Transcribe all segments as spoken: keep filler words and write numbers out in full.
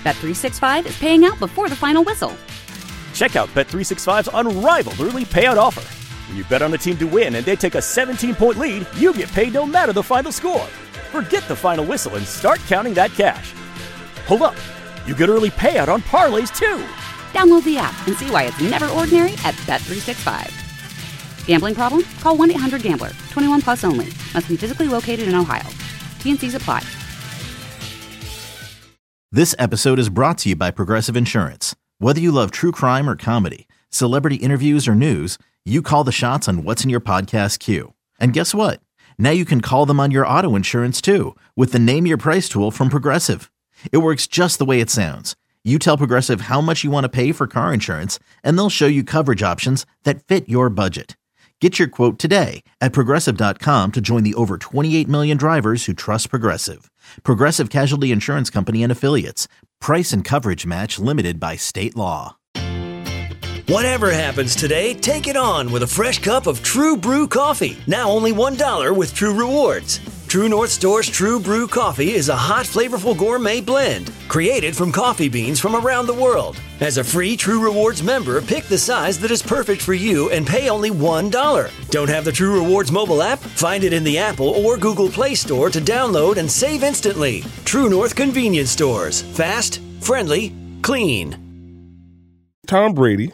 Bet three sixty-five is paying out before the final whistle. Check out Bet three sixty-five's unrivaled early payout offer. When you bet on a team to win and they take a seventeen-point lead, you get paid no matter the final score. Forget the final whistle and start counting that cash. Hold up. You get early payout on parlays, too. Download the app and see why it's never ordinary at Bet three sixty-five. Gambling problem? Call one eight hundred gambler. twenty-one plus only. Must be physically located in Ohio. T N Cs apply. This episode is brought to you by Progressive Insurance. Whether you love true crime or comedy, celebrity interviews or news, you call the shots on what's in your podcast queue. And guess what? Now you can call them on your auto insurance too with the Name Your Price tool from Progressive. It works just the way it sounds. You tell Progressive how much you want to pay for car insurance, and they'll show you coverage options that fit your budget. Get your quote today at Progressive dot com to join the over twenty-eight million drivers who trust Progressive. Progressive Casualty Insurance Company and Affiliates. Price and coverage match limited by state law. Whatever happens today, take it on with a fresh cup of True Brew coffee. Now only one dollar with True Rewards. True North Store's True Brew coffee is a hot, flavorful gourmet blend created from coffee beans from around the world. As a free True Rewards member, pick the size that is perfect for you and pay only one dollar. Don't have the True Rewards mobile app? Find it in the Apple or Google Play Store to download and save instantly. True North Convenience Stores. Fast, friendly, clean. Tom Brady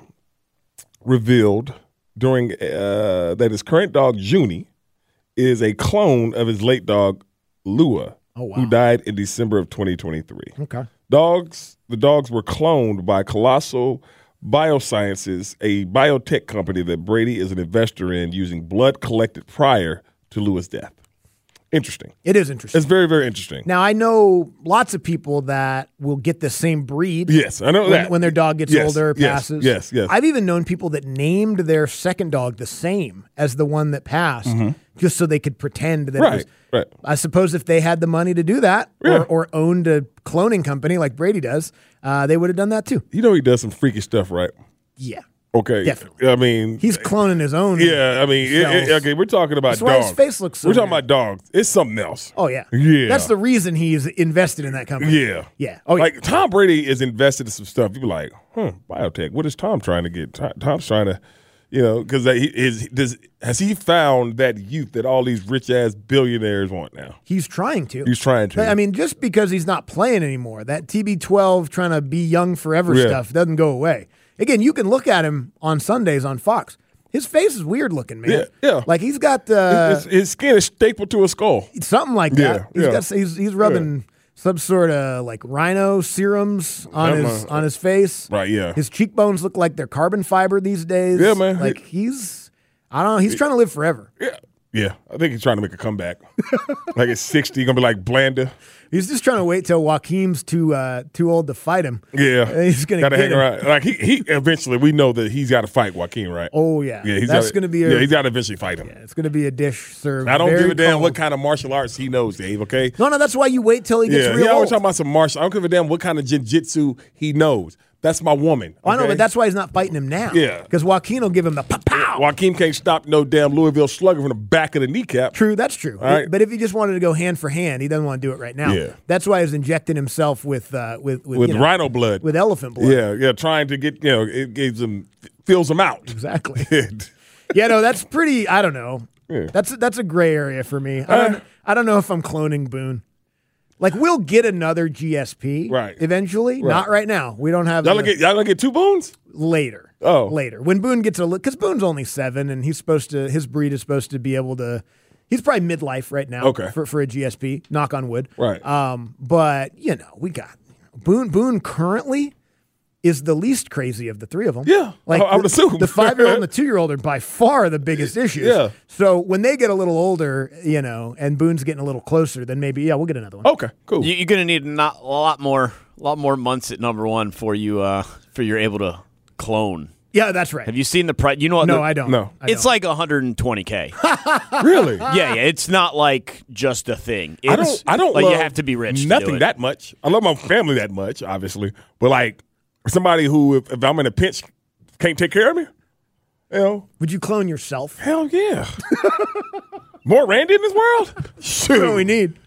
revealed during uh, that his current dog, Junie, is a clone of his late dog, Lua, oh, wow. who died in December of twenty twenty-three. Okay. Dogs, the dogs were cloned by Colossal Biosciences, a biotech company that Brady is an investor in, using blood collected prior to Lua's death. Interesting. It is interesting. It's very, very interesting. Now, I know lots of people that will get the same breed. Yes, I know when, that. When their dog gets yes, older, yes, passes. Yes, yes. I've even known people that named their second dog the same as the one that passed, mm-hmm. just so they could pretend that right, it was. Right. I suppose if they had the money to do that, yeah. or, or owned a cloning company like Brady does, uh, they would have done that too. You know he does some freaky stuff, right? Yeah. Okay. Definitely. I mean, he's cloning his own. Yeah, I mean, it, it, okay, we're talking about That's dogs. why his face looks so We're talking weird. about dogs. It's something else. Oh, yeah. Yeah. That's the reason he's invested in that company. Yeah. Yeah. Oh, yeah. Like, Tom Brady is invested in some stuff. You be like, huh, biotech. What is Tom trying to get? Tom, Tom's trying to, you know, because he is, does, has he found that youth that all these rich-ass billionaires want now? He's trying to. He's trying to. I mean, just because he's not playing anymore, that T B twelve trying to be young forever Yeah. stuff doesn't go away. Again, you can look at him on Sundays on Fox. His face is weird looking, man. Yeah, yeah. Like he's got uh, his, his skin is stapled to a skull. something like Yeah, that. He's yeah. got he's he's rubbing Yeah. some sort of like rhino serums on Something his like- on his face. Right, yeah. His cheekbones look like they're carbon fiber these days. Yeah, man. Like he's I don't know. He's trying to live forever. Yeah. Yeah. I think he's trying to make a comeback. Like at sixty, going to be like Blanda. He's just trying to wait till Joaquim's too uh, too old to fight him. Yeah. And he's gonna gotta get hang him. around. Like he, he eventually, we know that he's got to fight Joaquin, right? Oh yeah, Yeah, he's that's gotta, going to be a, yeah, he's got to eventually fight him. yeah, it's going to be a dish served. I don't very give a damn cold. what kind of martial arts he knows, Dave, okay? No, no, that's why you wait till he gets Yeah, real he always old. talking about some martial. I don't give a damn what kind of jiu-jitsu he knows. That's my woman. Oh, I know, okay? but that's why he's not fighting him now. Yeah. because Joaquin will give him the pow pow. Joaquin can't stop no damn Louisville Slugger from the back of the kneecap. True, that's true. All right. But if he just wanted to go hand for hand, he doesn't want to do it right now. Yeah. That's why he's injecting himself with uh, with with, With you know, rhino blood. with elephant blood. Yeah, yeah, trying to get, you know, it gives him, fills him out. Exactly. Yeah, no, that's pretty. I don't know. Yeah. That's that's a gray area for me. I don't, Uh, I don't know if I'm cloning Boone. Like we'll get another G S P Right. eventually. Right. Not right now. We don't have Y'all the- gonna get, y'all gonna get two boons? later. Oh. later when Boone gets a look because Boone's only seven and he's supposed to. His breed is supposed to be able to. He's probably midlife right now. Okay. For for a G S P. Knock on wood. Right. Um. But you know we got Boone. Boone currently is the least crazy of the three of them. Yeah, like I would the, assume. the five-year-old and the two-year-old are by far the biggest issues. Yeah. So when they get a little older, you know, and Boone's getting a little closer, then maybe yeah, we'll get another one. Okay, cool. You, you're going to need not, a lot more, a lot more months at number one for you, uh, for you're able to clone. Yeah, that's right. Have you seen the price? You know what? No, the, I don't. No. I It's don't. like one hundred twenty K. Really? Yeah, yeah. It's not like just a thing. It's, I don't. I don't. Like love you have to be rich. Nothing to do it. that much. I love my family that much, obviously, but like somebody who, if, if I'm in a pinch, can't take care of me. You know, Would you clone yourself? hell yeah. More Randy in this world? That's what we need.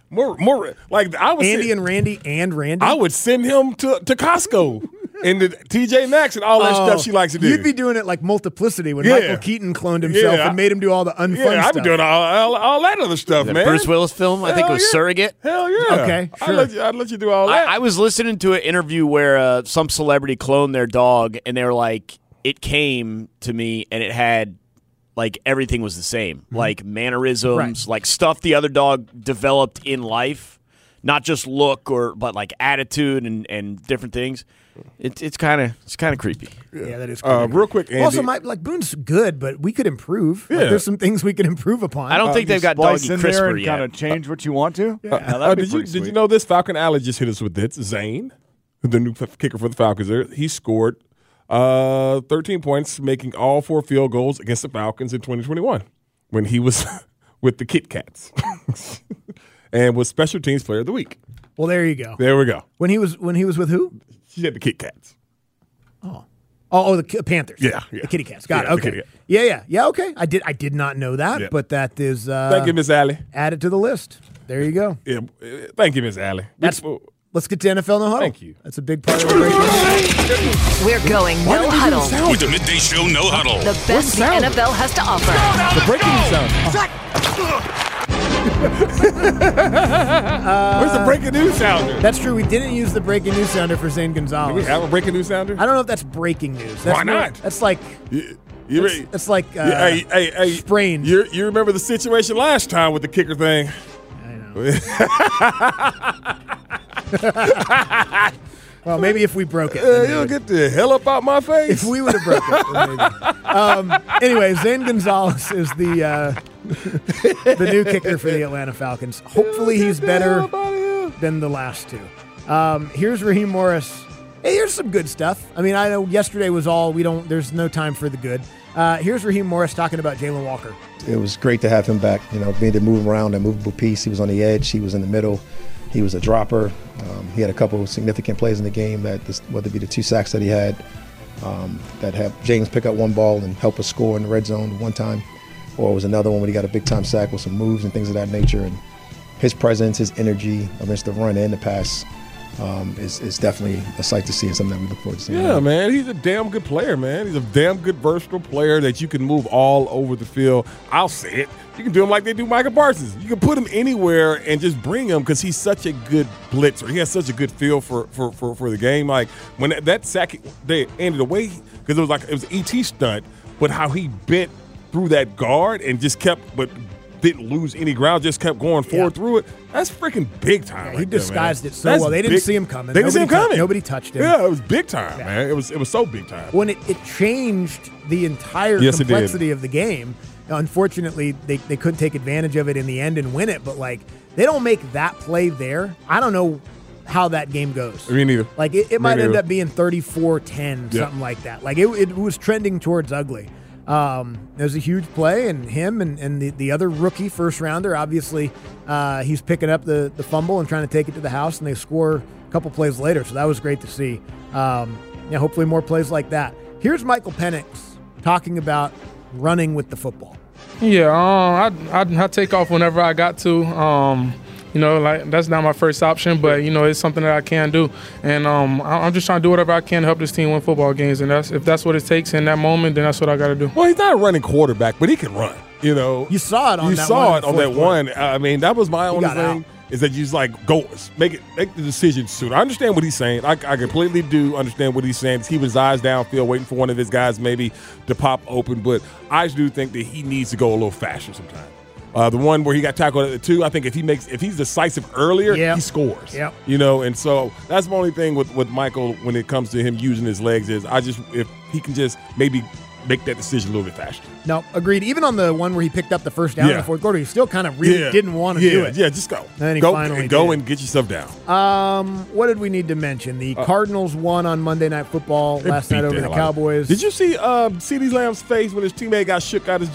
More, more like I was Andy send, and Randy and Randy. I would send him to to Costco and the T J Maxx and all that Oh, stuff she likes to do. You'd be doing it like Multiplicity when Yeah. Michael Keaton cloned himself Yeah, I- and made him do all the unfun yeah, I'd stuff. be doing all, all, all that other stuff, The man. Bruce Willis film, I think it Hell was yeah. Surrogate. Hell yeah. Okay, I'd sure. let you, I'd let you do all that. I, I was listening to an interview where uh, some celebrity cloned their dog, and they were like, it came to me, and it had, like, everything was the same. Mm-hmm. Like, mannerisms, Right. like, stuff the other dog developed in life, not just look, or but, like, attitude and, and different things. It, it's kind of it's kind of creepy. Yeah, that is. Uh, creepy. real quick, Andy. Also, my, like Boone's good, but we could improve. Like, Yeah. there's some things we could improve upon. I don't think they've got Splice doggy in there CRISPR and yet. kind of change what you want to. Yeah, Uh, that'd be did you pretty did you sweet. know this? Falcon Alley just hit us with this. Zane, the new f- kicker for the Falcons, there he scored uh, thirteen points, making all four field goals against the Falcons in twenty twenty-one when he was with the Kit Kats, and was Special Teams Player of the Week. Well, there you go. There we go. When he was when he was with who? She had the Kit Kats. Oh, oh, the K- Panthers. Yeah, yeah. The Kitty Cats. Got Yeah, it. the Okay. Kitty Cat. Yeah, yeah, yeah. Okay. I did. I did not know that, Yeah. but that is. Uh, Thank you, Miss Alley. Added to the list. There you go. Yeah, uh, thank you, Miss Alley. That's. Let's get to N F L No Huddle. Thank you. That's a big part of the break. We're going No Huddle. With the Midday Show No Huddle. The best the N F L has to offer. the breaking sound. Where's the breaking news sounder? That's true. We didn't use the breaking news sounder for Zane Do we Gonzalez. have a breaking news sounder? I don't know if that's breaking news. That's Why more- not? That's like. You, you, It's, it's like uh, Yeah, hey, hey, hey, sprained. You you remember the situation last time with the kicker thing? I know. Well, maybe if we broke it. Uh, then you'll maybe. get the hell up out my face. If we would have broke it. Then maybe. Um, anyway, Zane Gonzalez is the uh, the new kicker for the Atlanta Falcons. Hopefully, he's better than the last two. Um, here's Raheem Morris. Hey, here's some good stuff. I mean, I know yesterday was all we don't. There's no time for the good. Uh, here's Raheem Morris talking about Jalen Walker. It was great to have him back. You know, being to move him around, that movable piece. He was on the edge. He was in the middle. He was a dropper. Um, he had a couple of significant plays in the game, that this, whether it be the two sacks that he had, um, that had James pick up one ball and help us score in the red zone one time, or it was another one when he got a big-time sack with some moves and things of that nature. And his presence, his energy against the run and the pass um, is, is definitely a sight to see and something that we look forward to seeing. Yeah, man, he's a damn good player, man. He's a damn good versatile player that you can move all over the field. I'll say it. You can do him like they do Michael Parsons. You can put him anywhere and just bring him because he's such a good blitzer. He has such a good feel for for, for, for the game. Like when that, that sack they ended away, because it was like it was an E T stunt, but how he bent through that guard and just kept, but didn't lose any ground, just kept going forward Yeah. through it. That's freaking big time. Yeah, he right there, disguised man. it so That's well. They didn't big- see him coming. They didn't see him Nobody tou- coming. nobody touched him. Yeah, it was big time, Yeah. man. It was it was so big time. When it, it changed the entire Yes, it did. complexity of the game. Unfortunately, they, they couldn't take advantage of it in the end and win it. But like, they don't make that play there. I don't know how that game goes. Me neither. Like it, it Me might end neither. up being thirty-four ten, Yeah. something like that. Like it, it was trending towards ugly. Um, it was a huge play, and him and, and the, the other rookie first rounder, obviously, uh, he's picking up the, the fumble and trying to take it to the house, and they score a couple plays later. So that was great to see. Um, yeah, hopefully more plays like that. Here's Michael Penix talking about running with the football. Yeah, um, I I take off whenever I got to. Um, you know, like that's not my first option, but you know, it's something that I can do, and um, I- I'm just trying to do whatever I can to help this team win football games. And that's if that's what it takes in that moment, then that's what I got to do. Well, he's not a running quarterback, but he can run. You know, You saw it on you that saw one it in on the that fourth quarter. one. I mean, that was my only got thing. out. Is that you just like go make it make the decision soon. I understand what he's saying. I, I completely do understand what he's saying. He's keeping his eyes downfield, waiting for one of his guys maybe to pop open. But I do think that he needs to go a little faster sometimes. Uh, the one where he got tackled at the two, I think if he makes if he's decisive earlier, Yep. he scores. Yep. You know, and so that's the only thing with, with Michael when it comes to him using his legs is I just if he can just maybe make that decision a little bit faster. No, agreed. Even on the one where he picked up the first down in Yeah. the fourth quarter, he still kind of really Yeah. didn't want to yeah, do it. Yeah, just go. then he go finally and go did. and get yourself down. Um, what did we need to mention? The Uh, Cardinals won on Monday Night Football They last beat night over the the hell out of- Cowboys. Did you see um, CeeDee Lamb's face when his teammate got shook out his jock?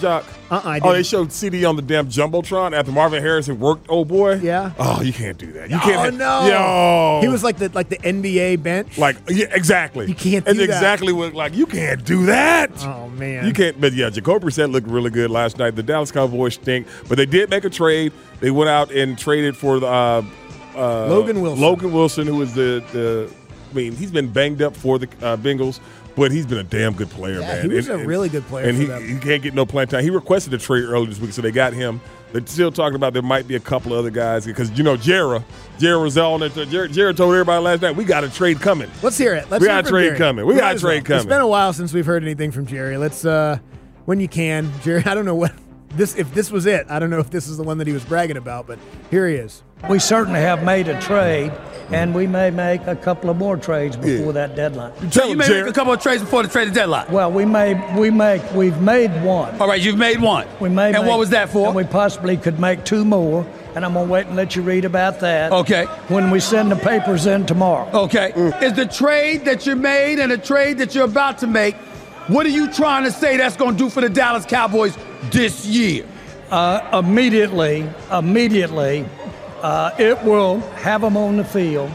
Uh-uh, I Oh, didn't. they showed C D on the damn Jumbotron after Marvin Harrison worked old boy? Yeah. Oh, you can't do that. You Oh, can't. no. Yo. He was like the like the N B A bench. Like, yeah, exactly. You can't That's do that. exactly what, like, you can't do that. Oh, man. You can't, but yeah, Jacoby Brissett looked really good last night. The Dallas Cowboys stink, but they did make a trade. They went out and traded for the, uh, uh, Logan Wilson. Logan Wilson, who was the, the I mean, he's been banged up for the uh, Bengals, but he's been a damn good player, Yeah, man. he was And- a and- really good player And for he, them. he can't get no playing time. He requested a trade earlier this week, so they got him. They're still talking about there might be a couple of other guys because, you know, Jera, Jera was on it. Jera, Jera told everybody last night, we got a trade coming. Let's hear it. Let's We hear got a from trade Jerry. coming. We Might got a as well. trade coming. It's been a while since we've heard anything from Jerry. Let's, uh, when you can, Jerry. I don't know what this. If this was it, I don't know if this is the one that he was bragging about, but here he is. We certainly have made a trade, and we may make a couple of more trades before Yeah. that deadline. Tell you him, may Jerry. make a couple of trades before the trade deadline. Well, we may we make we've made one. All right, you've made one. We may And make- what was that for? And we possibly could make two more, and I'm gonna wait and let you read about that. Okay. When we send the papers in tomorrow. Okay. Is the trade that you made and the trade that you're about to make, what are you trying to say that's going to do for the Dallas Cowboys this year? Uh, immediately, immediately, uh, it will have them on the field,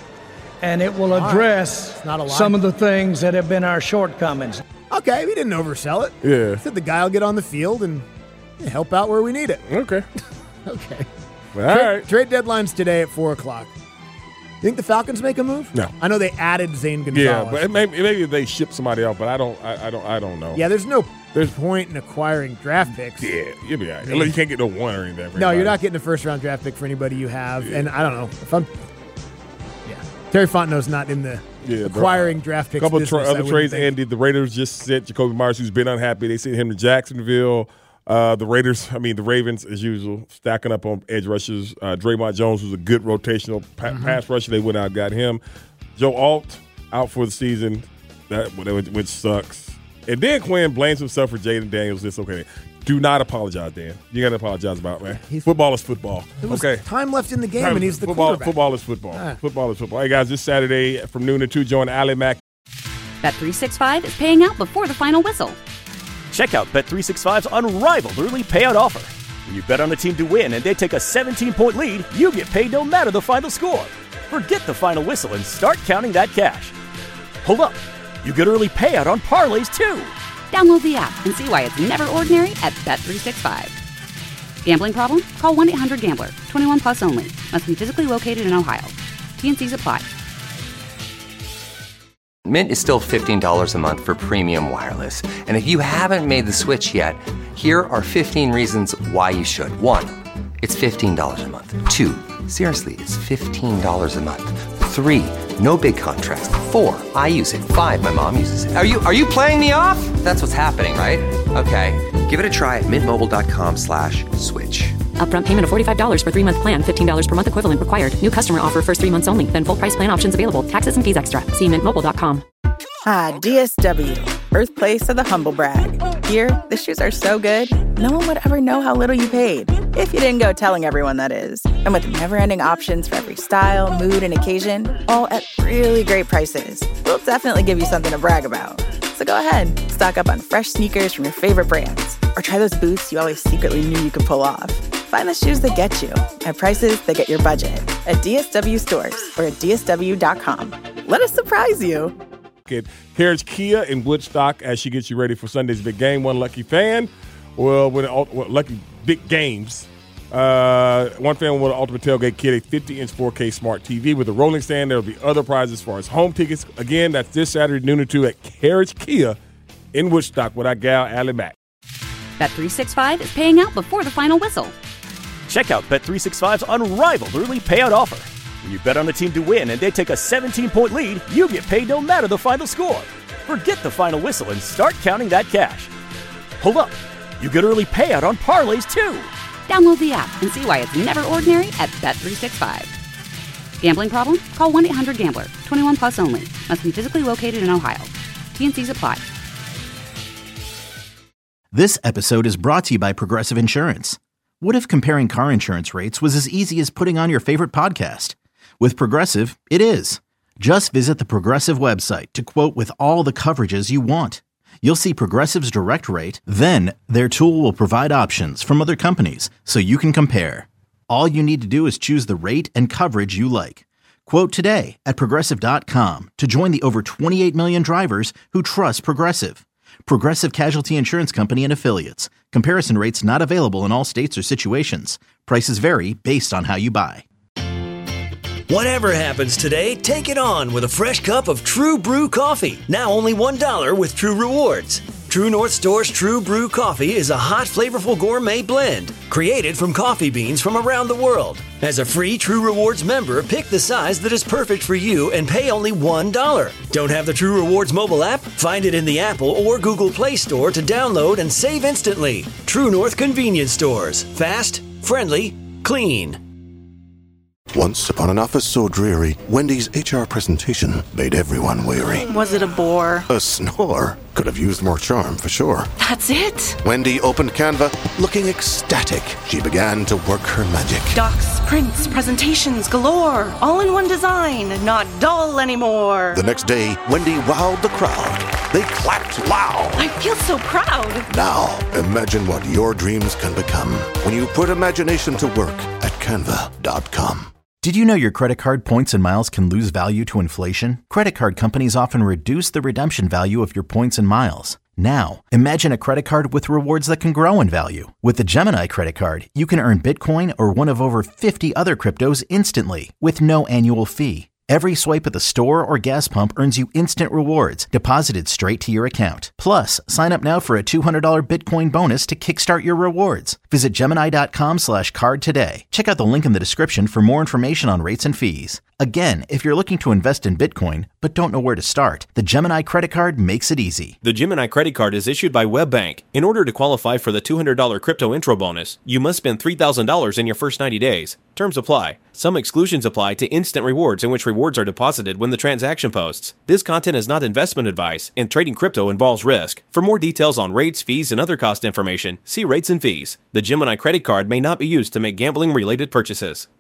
and it will address It's not a lie. some of the things that have been our shortcomings. Okay, we didn't oversell it. Yeah. Said the guy will get on the field and help out where we need it. Okay. Okay. All Trade, right. trade deadline's today at four o'clock. You think the Falcons make a move? No. I know they added Zane Gonzalez. Yeah, but it may, maybe they ship somebody else, but I don't. I, I don't. I don't know. Yeah, there's no There's- point in acquiring draft picks. Yeah, you'll be all right. Unless you can't get no one or anything. for No, you're anybody. not getting a first round draft pick for anybody you have. Yeah. And I don't know if I'm. Yeah, Terry Fontenot's not in the Yeah, but acquiring draft A picks. couple of business, tra- I other wouldn't trades think. ended. The Raiders just sent Jacoby Myers, who's been unhappy. They sent him to Jacksonville. Uh, the Raiders, I mean, the Ravens, as usual, stacking up on edge rushers. Uh, Draymond Jones was a good rotational pa- Mm-hmm. pass rusher. They went out and got him. Joe Alt out for the season, that which sucks. And Dan Quinn blames himself for Jaden Daniels. This okay. Do not apologize, Dan. You got to apologize about it, man. He's- football is football. There was Okay. time left in the game, and he's the football. quarterback. Football is football. Ah. Football is football. Hey guys, this Saturday from noon to two, join Ali Mack. Bet three sixty-five is paying out before the final whistle. Check out Bet three sixty-five's unrivaled early payout offer. When you bet on a team to win and they take a seventeen-point lead, you get paid no matter the final score. Forget the final whistle and start counting that cash. Hold up. You get early payout on parlays too. Download the app and see why it's never ordinary at Bet three sixty-five. Gambling problem? Call one eight hundred gambler. twenty-one plus only. Must be physically located in Ohio. T N Cs apply. Mint is still fifteen dollars a month for premium wireless. And if you haven't made the switch yet, here are fifteen reasons why you should. One, it's fifteen dollars a month. Two, seriously, it's fifteen dollars a month. Three, no big contrast. Four, I use it. Five, my mom uses it. Are you are you playing me off? That's what's happening, right? Okay, give it a try at mintmobile.com slash switch. Upfront payment of forty-five dollars for three-month plan, fifteen dollars per month equivalent required. New customer offer first three months only. Then full price plan options available. Taxes and fees extra. See mint mobile dot com. Ah, D S W, birthplace of the humble brag. Here, the shoes are so good, no one would ever know how little you paid. If you didn't go telling everyone, that is. And with never-ending options for every style, mood, and occasion, all at really great prices, we'll definitely give you something to brag about. So go ahead, stock up on fresh sneakers from your favorite brands, or try those boots you always secretly knew you could pull off. Find the shoes that get you at prices that get your budget at D S W stores or at D S W dot com. Let us surprise you. At Carriage Kia in Woodstock as she gets you ready for Sunday's big game. One lucky fan, well, with well, lucky big games. Uh, one fan will Ultimate Tailgate Kit, a fifty-inch four K smart T V with a rolling stand. There will be other prizes as far as home tickets. Again, that's this Saturday, noon to two at Carriage Kia in Woodstock with our gal, Allie Mack. Bet three sixty-five is paying out before the final whistle. Check out Bet three sixty-five's unrivaled early payout offer. When you bet on a team to win and they take a seventeen-point lead, you get paid no matter the final score. Forget the final whistle and start counting that cash. Hold up. You get early payout on parlays too. Download the app and see why it's never ordinary at Bet three sixty-five. Gambling problem? Call one eight hundred gambler. twenty-one plus only. Must be physically located in Ohio. T N Cs apply. This episode is brought to you by Progressive Insurance. What if comparing car insurance rates was as easy as putting on your favorite podcast? With Progressive, it is. Just visit the Progressive website to quote with all the coverages you want. you'll see Progressive's direct rate, then their tool will provide options from other companies so you can compare. All you need to do is choose the rate and coverage you like. Quote today at Progressive dot com to join the over twenty-eight million drivers who trust Progressive. Progressive Casualty Insurance Company and Affiliates. Comparison rates not available in all states or situations. Prices vary based on how you buy. Whatever happens today, take it on with a fresh cup of True Brew coffee. Now only one dollar with True Rewards. True North Store's True Brew coffee is a hot, flavorful gourmet blend created from coffee beans from around the world. As a free True Rewards member, pick the size that is perfect for you and pay only one dollar. Don't have the True Rewards mobile app? Find it in the Apple or Google Play Store to download and save instantly. True North Convenience Stores. Fast, friendly, clean. Once upon an office so dreary, Wendy's H R presentation made everyone weary. Was it a bore? A snore. Could have used more charm, for sure. That's it? Wendy opened Canva, looking ecstatic. She began to work her magic. Docs, prints, presentations galore. All in one design, not dull anymore. The next day, Wendy wowed the crowd. They clapped loud. I feel so proud. Now, imagine what your dreams can become when you put imagination to work at canva dot com. Did you know your credit card points and miles can lose value to inflation? Credit card companies often reduce the redemption value of your points and miles. Now, imagine a credit card with rewards that can grow in value. With the Gemini credit card, you can earn Bitcoin or one of over fifty other cryptos instantly with no annual fee. Every swipe at the store or gas pump earns you instant rewards deposited straight to your account. Plus, sign up now for a two hundred dollars Bitcoin bonus to kickstart your rewards. Visit Gemini.com slash card today. Check out the link in the description for more information on rates and fees. Again, if you're looking to invest in Bitcoin but don't know where to start, the Gemini credit card makes it easy. The Gemini credit card is issued by WebBank. In order to qualify for the two hundred dollars crypto intro bonus, you must spend three thousand dollars in your first ninety days. Terms apply. Some exclusions apply to instant rewards, in which rewards are deposited when the transaction posts. This content is not investment advice, and trading crypto involves risk. For more details on rates, fees, and other cost information, see rates and fees. The Gemini credit card may not be used to make gambling-related purchases.